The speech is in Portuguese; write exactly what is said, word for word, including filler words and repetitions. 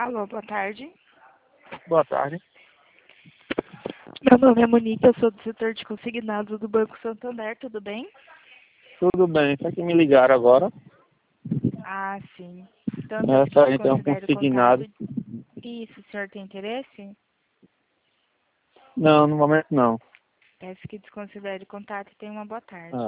Alô, boa tarde. Boa tarde. Meu nome é Monique, eu sou do setor de consignados do Banco Santander, tudo bem? Tudo bem, só que me ligaram agora. Ah, sim. Então, É, peço que pra gente é um desconsidere o consignado. contato. Isso, o senhor tem interesse? Não, no momento não. Peço que desconsidere o contato e tenha uma boa tarde. Ah.